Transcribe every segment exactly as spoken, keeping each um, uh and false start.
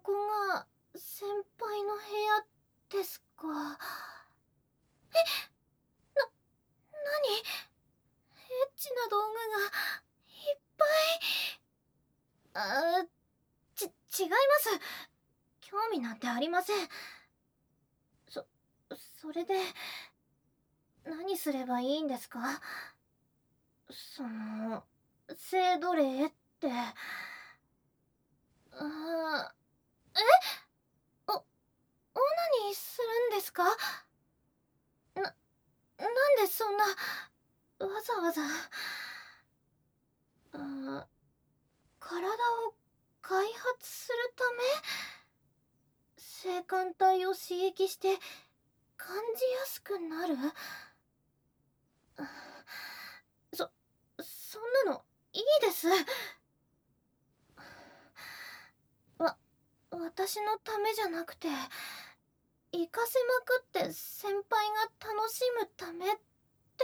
こが先輩の部屋ですか？え、な、なに？エッチな道具がいっぱい。あー、ち、違います。興味なんてありません。そ、それで、何すればいいんですか？その、性奴隷って。あー、えお、オナニーするんですか？な、なんでそんな、わざわざ。あー、体を開発するため？性感帯を刺激して感じやすくなる？そ、そんなのいいです。わ、私のためじゃなくて、行かせまくって先輩が楽しむためって。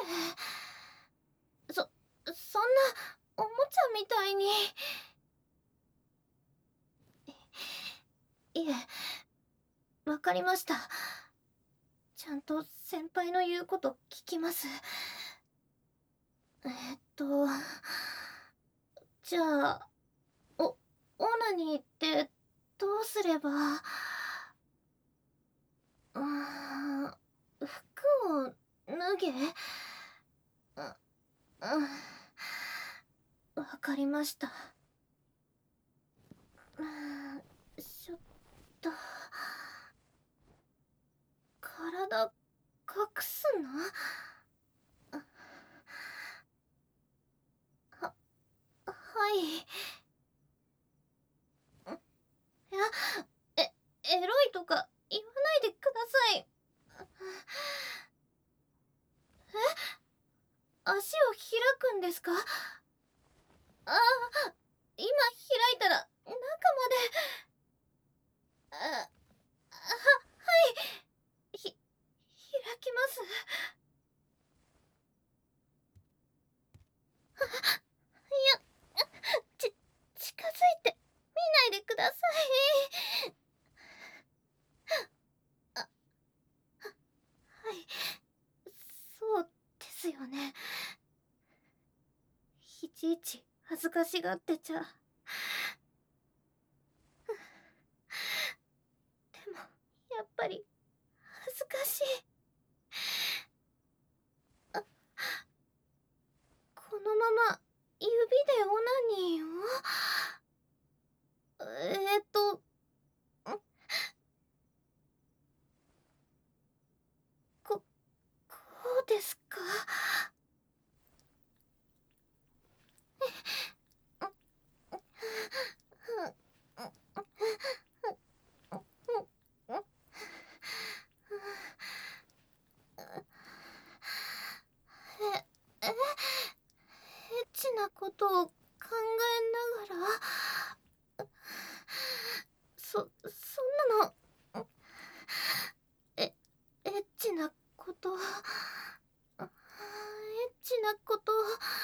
そ、そんなおもちゃみたいに。いえ、わかりました。ちゃんと先輩の言うこと聞きます。えっと、じゃあ、お、オナニーってどうすれば。うーん、服を脱げ。う、うん、わかりました。うーん、ちょっと、体隠すの？は、はい。いや、え、エロいとか言わないでください。え、足を開くんですか？ああ、今開いたら中まで。あ、は、はい。ひ、開きます。いや、ち、近づいて見ないでください。あ、はい。そうですよね。いちいち恥ずかしがってちゃ。でも、やっぱり恥ずかしい。あ、このまま指でオナニーを。えーっと、ん、こ、こうですか？え、え、エッチなことを考えながら。そ、そんなの、え、エッチなこと、エッチなこと、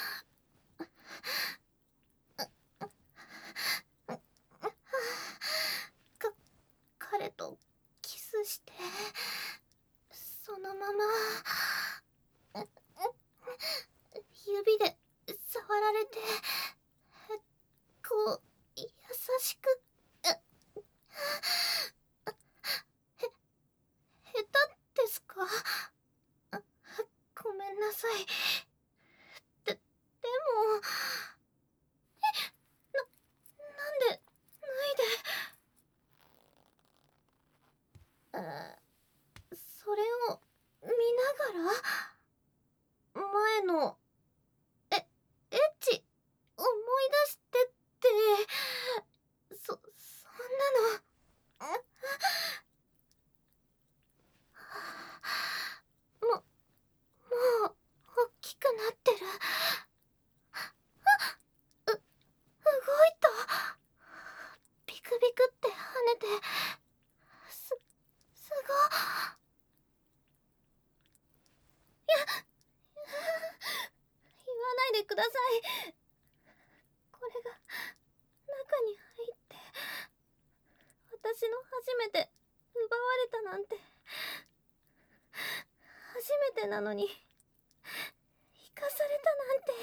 か、彼とキスして、そのまま、指で触られて、こう、優しく、へ、下手ですか？あ、ごめんなさい。で、でも、な、なんで、脱いで。あ、それを見ながら、前の、え、エッチ、思い出してって、そ、そんなの、も、もう、大きくなってる。う、動いた。ビクビクって跳ねて、す、すご。いや、言わないでください。これが中に入って、 私の初めて奪われたなんて。初めてなのに生かされたなんて。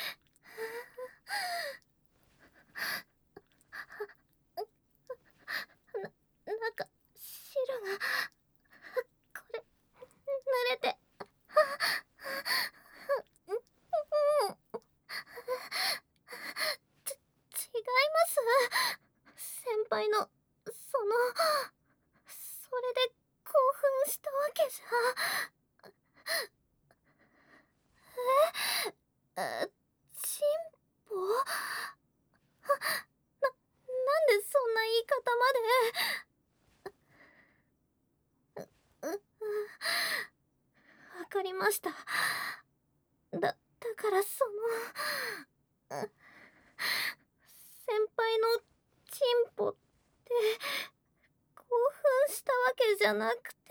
な、なんか汁がこれ濡れて。ち、違います。先輩のそのそれで興奮したわけじゃ。え、チンポ？な、なんでそんな言い方まで。う、う、わかりました。だ、だからその、先輩のチンポって興奮したわけじゃなくて、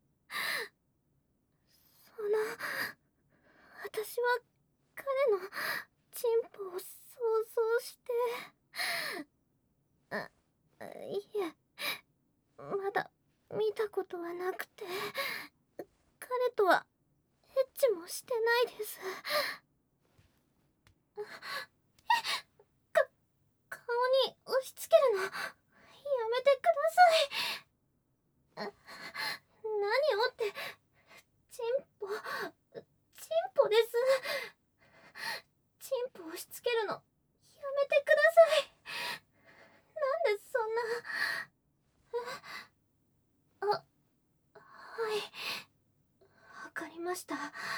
その、私は彼のチンポを想像して、あ、いえ、まだ見たことはなくて、彼とはエッチもしてないです。え、か、顔に押し付けるのやめてください。あ、何をって、チンポ、チンポです。チンポ押し付けるのやめてください。なんでそんな。あ、はい、わかりました。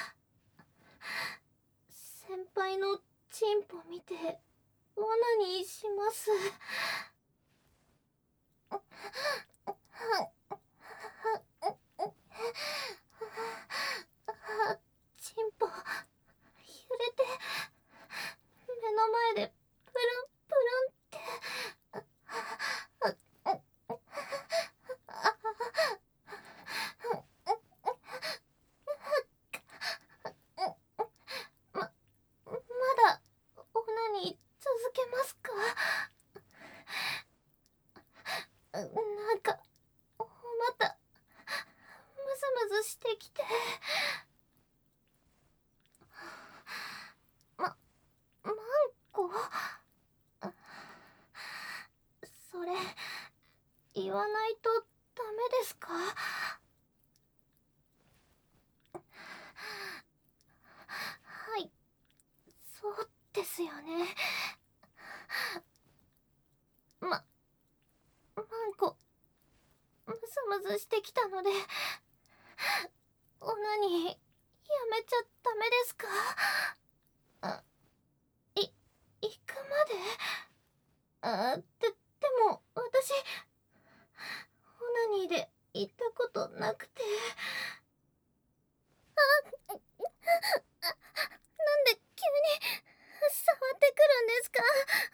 先輩のチンポ見て罠にします。チンポ揺れて目の前でプルンプルンってま、まだオナニー続けますか？なんかまたムズムズしてきて。ま、マンコ？それ言わないとダメですか？はい、そうですよね。ま、マンコムズムズしてきたので、オナニーやめちゃダメですか？あ、い、行くまで？あ、で、でも私オナニーで行ったことなくて。あ、なんで急に触ってくるんですか？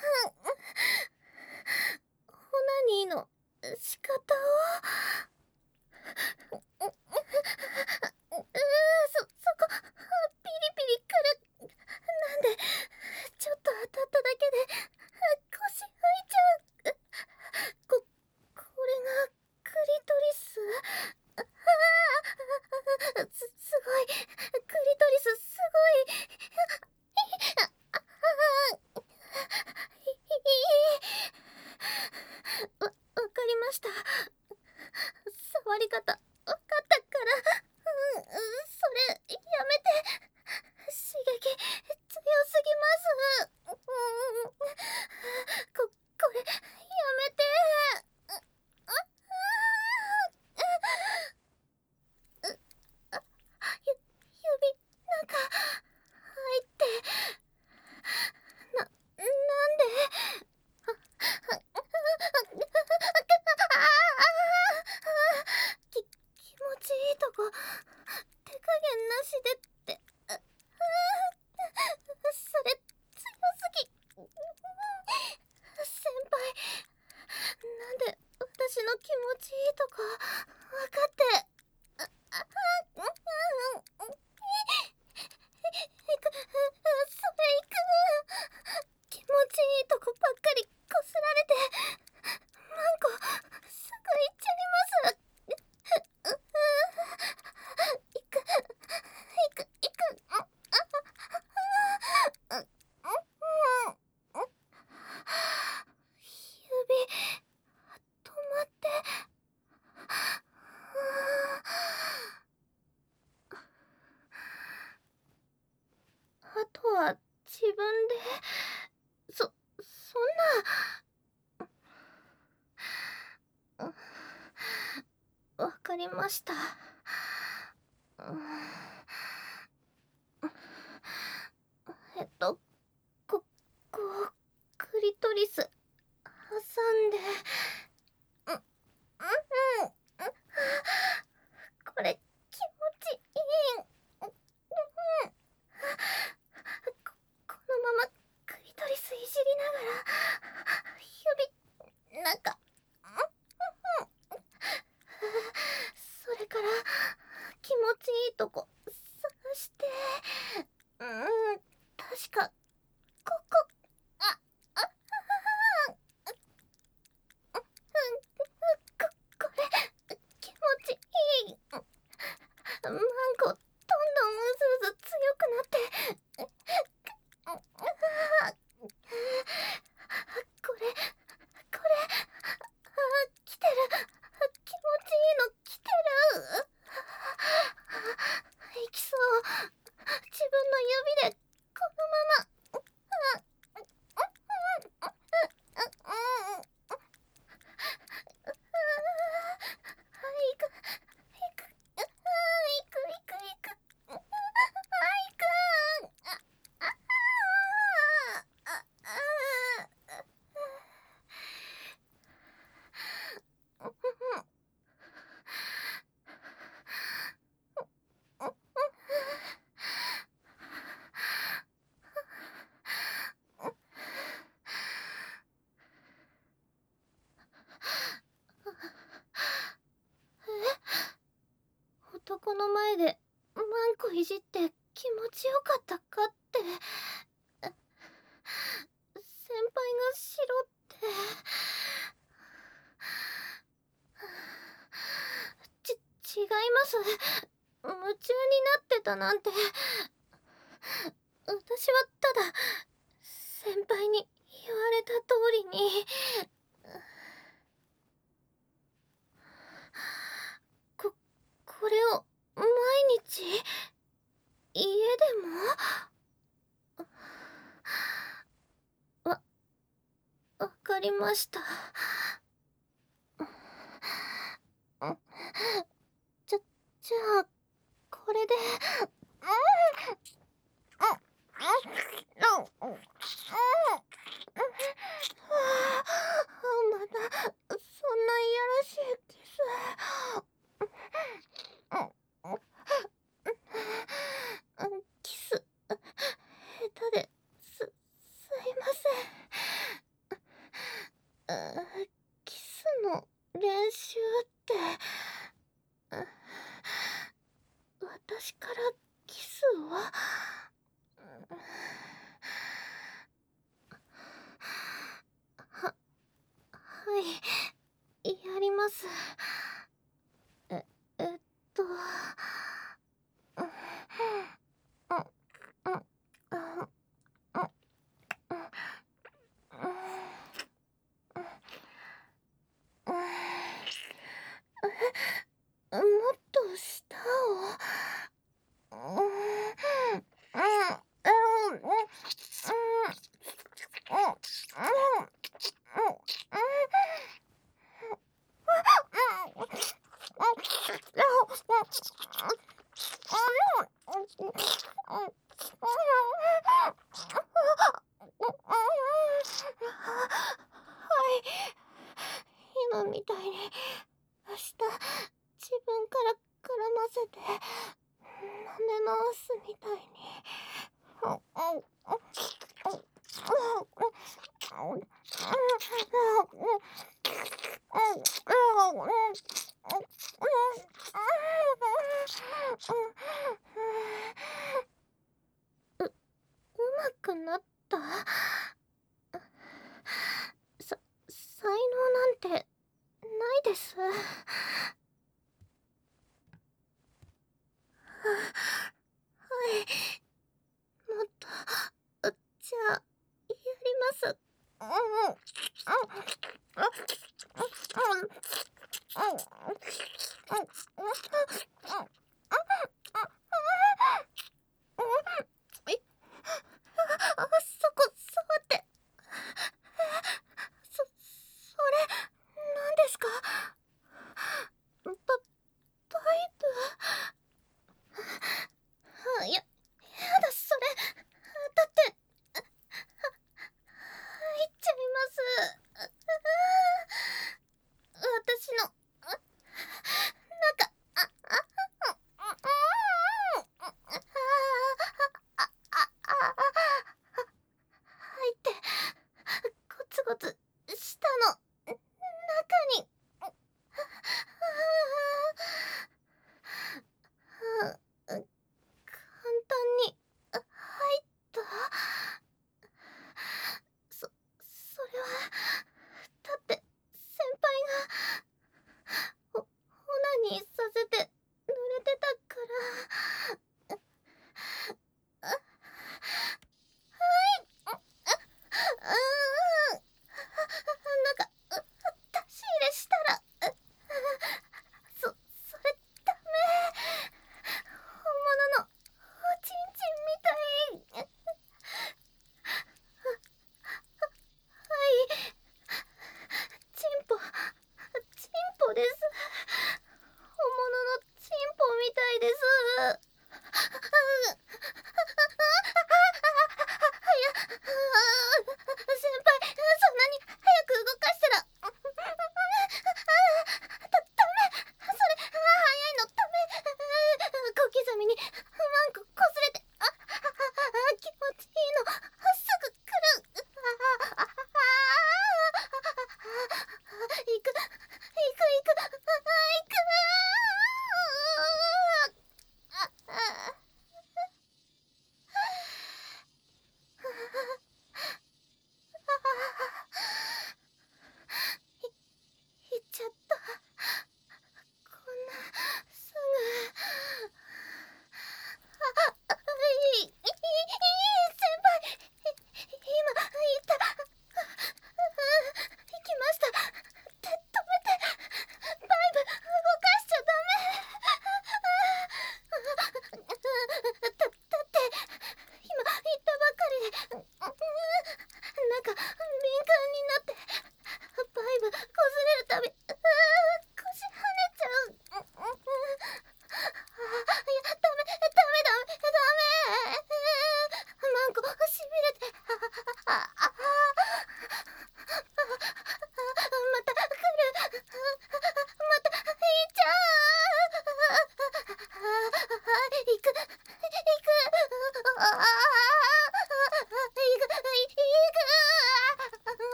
オナニーの仕方を。う、そ、そこピリピリくる。なんでちょっと当たっただけで腰浮いちゃう。こ、これがクリトリス？ああ、す、すごい。クリトリスすごい。あ、あ、あ、い、いい。わ、わかりました。触り方わかったから。うん、それやめて。刺激強すぎます。うん、こ、これやめて。あ、あ、あ、ゆ、指なんか入って。な、なんで。き、気持ちいいとこ手加減なしでって。それ強すぎ。先輩、なんで私の気持ちいいとこ分かって。あ、あ、うん、うん、いく、それいく。気持ちいいとこばっかりこすられてマンコ最かりました。えっとここうクリトリス挟んで、うんうんうんこれ気持ちいい。ここのままクリトリスいじりながら指なんかそれから気持ちいいとこ探して、うん、確かここ、ああここれ気持ちいい。マンコどんどんうずうず強くなって、これこれ来てる、気持ちいいの来てる。いきそう。自分の指でこのまま男の前でマンコいじって気持ちよかったかって、先輩がしろってち違います。夢中になってたなんて。私はただ先輩に言われた通りにここれを毎日家でもわわかりました。じゃじゃあこれでまだそんないやらしいキス。キス下手ですすいません。キスの練習って私からキスをははいやります。ええっともっと下を今みたいに明日自分から絡ませて舐め回すみたいに。う、うまくなった？さ、才能なんてないです。はい、もっと、じゃあ、やります。あそこ触って。そ、それ、何ですか？ば、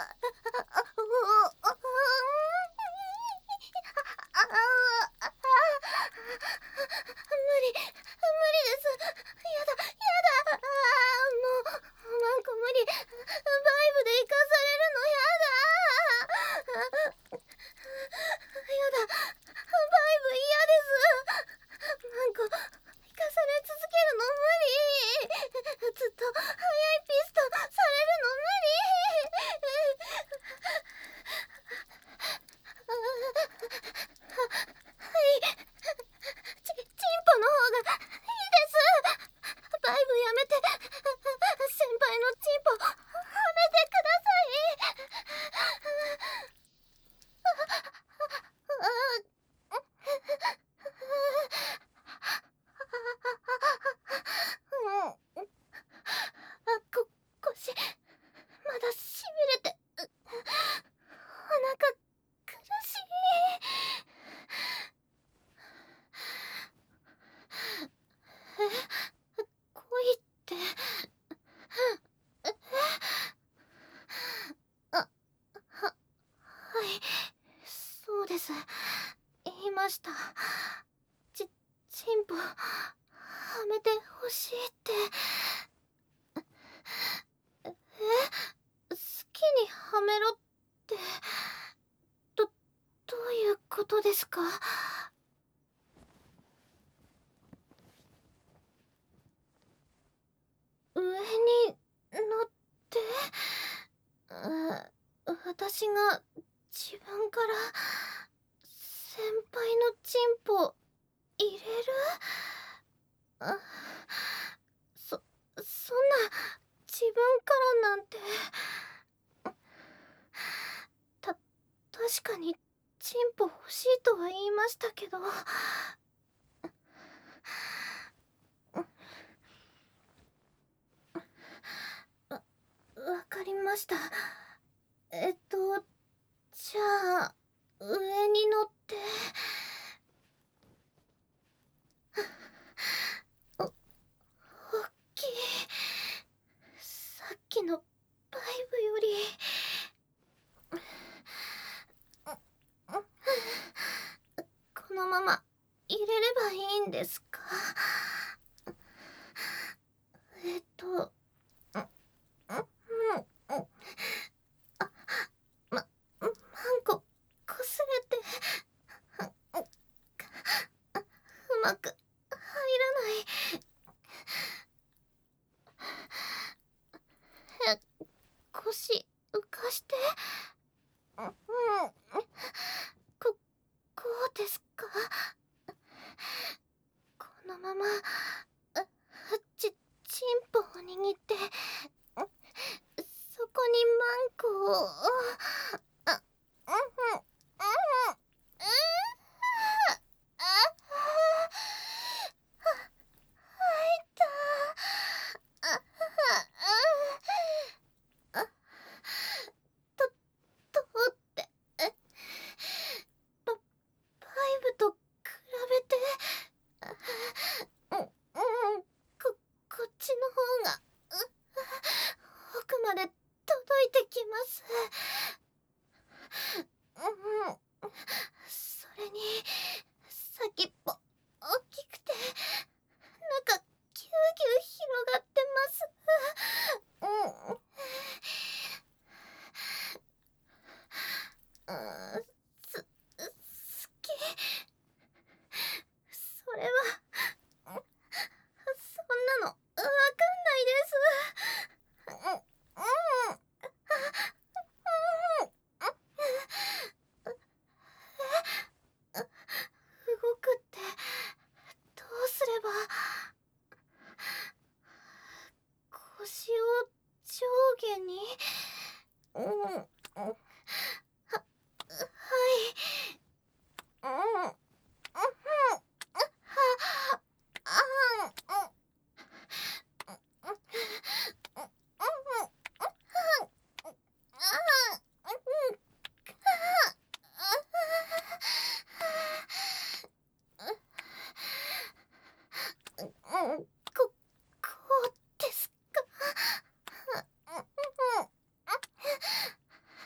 言いました。ち、チンポ、はめてほしいって。え、好きにはめろって、ど、どういうことですか？上に乗って、う、私が自分から先輩のチンポ入れる？あ、そ、そんな自分からなんて。た、確かにチンポ欲しいとは言いましたけど。わ、わかりました。えっと、じゃあ、上に乗って。お、おっきい。さっきのバイブより。このまま入れればいいんですか？えっと、うん、うん、あ、ま、マンコ、こすれて、うまく入らない。え、腰浮かして。うん、こ、こうですか？このまま、ち、チンポを握って、そこにマンコを、あ、うん、うん、うん、うん、あ、入った。あ、あ、あ、と、通って、バ、バイブと比べて、うん、うん、こ、こっちの方が、う、奥まで届いてきます。うん、それに、先っぽ、大きくて、中、ぎゅうぎゅう広がってます。うん。うん、す、好き。それは、そんなの、わかんないです。うん、うん、動くってどうすれば。腰を上下に。うん、は、はい。うん、うん、は、あ、うん、こ、こうですか？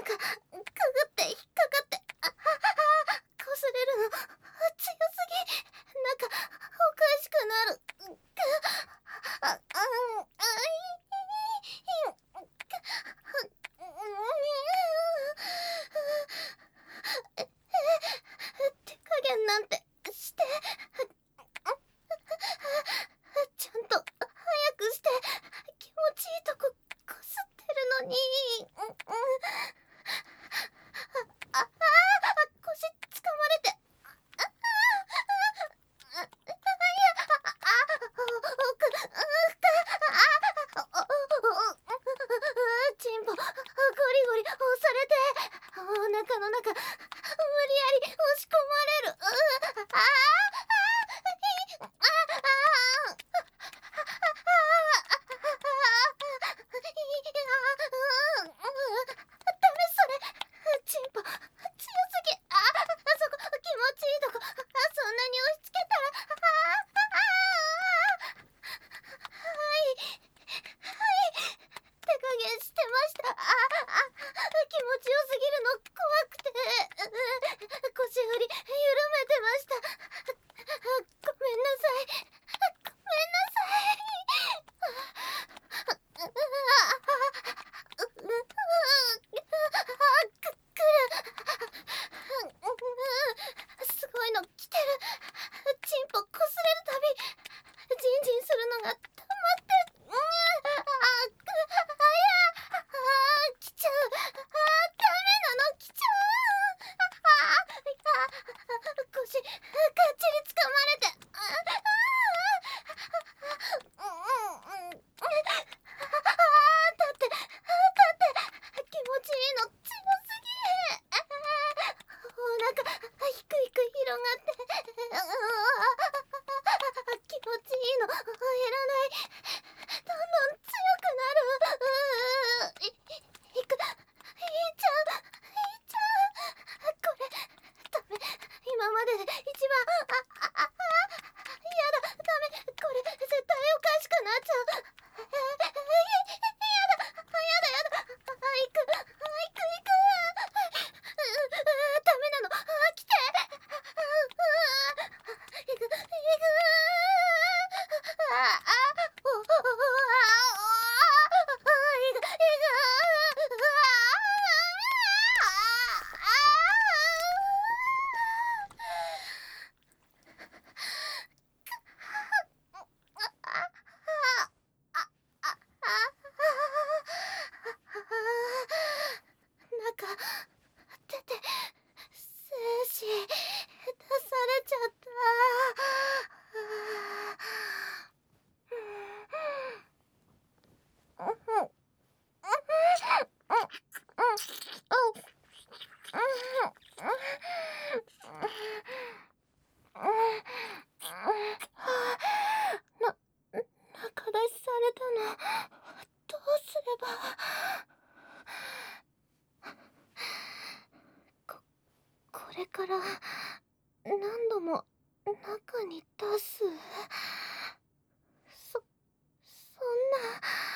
なんかくぐって引っかかって、あははこすれるの強すぎ、なんかおかしくなる。あ、あ、あ、手加減なんてしてちゃんと早くして気持ちいいとここすってるのに。ああ腰つかまれて、ああいやチンポゴリゴリ押されてお腹の中無理やり押し込まれる。あああダメそれ、チンポ強すぎ。あそこ気持ちいいとこ、そんなに押し付けたら。はいはい手加減してました。ああ気持ちよすぎるの怖くて腰振り緩めてました。ごめんなさいごめんなさい。くくるすごいの来てる。チンポこすれるたびジンジンするのが溜まって、うん、ああやあ来ちゃう。あダメなの来ちゃう。ああ腰がっちりつかまれて、ああうんうんだってだって気持ちいいの強すぎ。お腹ひくひく広がって気持ちいいの減らない。どんどん強くなる。いいくいっちゃういっちゃう。これダメ、今までで一番あああやだダメ、これ絶対おかしくなっちゃう。やだやだやだいくいくいくダメなの来ていくいくああおおいくいくなんか出て精子出されちゃった。な仲出しされたのどうすれば。ここれから何度も中に出す。そそんな。